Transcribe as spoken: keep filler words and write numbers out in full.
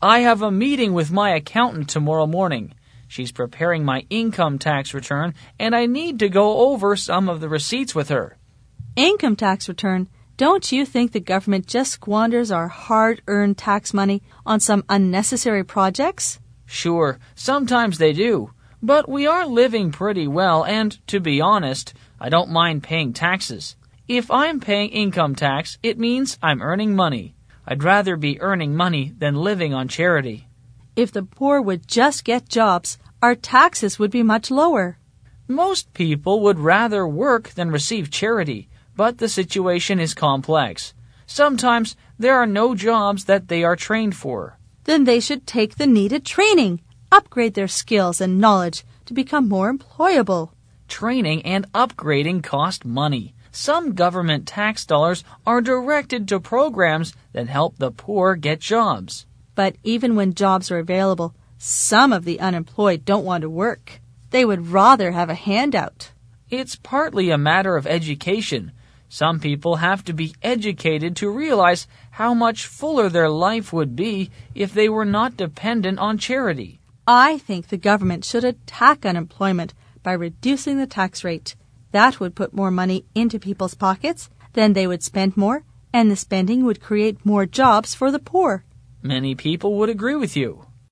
I have a meeting with my accountant tomorrow morning. She's preparing my income tax return, and I need to go over some of the receipts with her. Income tax return? Don't you think the government just squanders our hard-earned tax money on some unnecessary projects? Sure, sometimes they do. But we are living pretty well, and, to be honest, I don't mind paying taxes. If I'm paying income tax, it means I'm earning money. I'd rather be earning money than living on charity. If the poor would just get jobs, our taxes would be much lower. Most people would rather work than receive charity, but the situation is complex. Sometimes there are no jobs that they are trained for. Then they should take the needed training, upgrade their skills and knowledge to become more employable. Training and upgrading cost money. Some government tax dollars are directed to programs that help the poor get jobs. But even when jobs are available, some of the unemployed don't want to work. They would rather have a handout. It's partly a matter of education. Some people have to be educated to realize how much fuller their life would be if they were not dependent on charity. I think the government should attack unemployment by reducing the tax rate. That would put more money into people's pockets, then they would spend more, and the spending would create more jobs for the poor. Many people would agree with you.